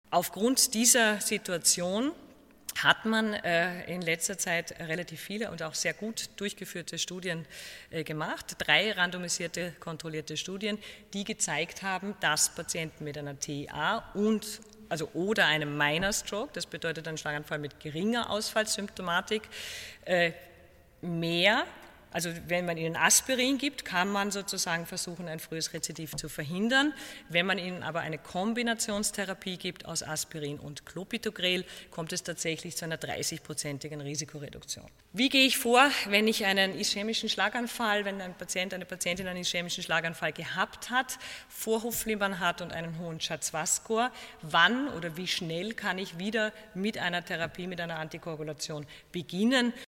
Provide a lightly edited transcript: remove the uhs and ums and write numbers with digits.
Aufgrund dieser Situation hat man in letzter Zeit relativ viele und auch sehr gut durchgeführte Studien gemacht, 3 randomisierte, kontrollierte Studien, die gezeigt haben, dass Patienten mit einer TIA oder einem Minor Stroke, das bedeutet einen Schlaganfall mit geringer Ausfallsymptomatik, also wenn man ihnen Aspirin gibt, kann man sozusagen versuchen, ein frühes Rezidiv zu verhindern. Wenn man ihnen aber eine Kombinationstherapie gibt aus Aspirin und Clopidogrel, kommt es tatsächlich zu einer 30-prozentigen Risikoreduktion. Wie gehe ich vor, wenn ich einen ischämischen Schlaganfall, wenn ein Patient, eine Patientin einen ischämischen Schlaganfall gehabt hat, Vorhofflimmern hat und einen hohen Charcot-Score? Wann oder wie schnell kann ich wieder mit einer Therapie, mit einer Antikoagulation beginnen?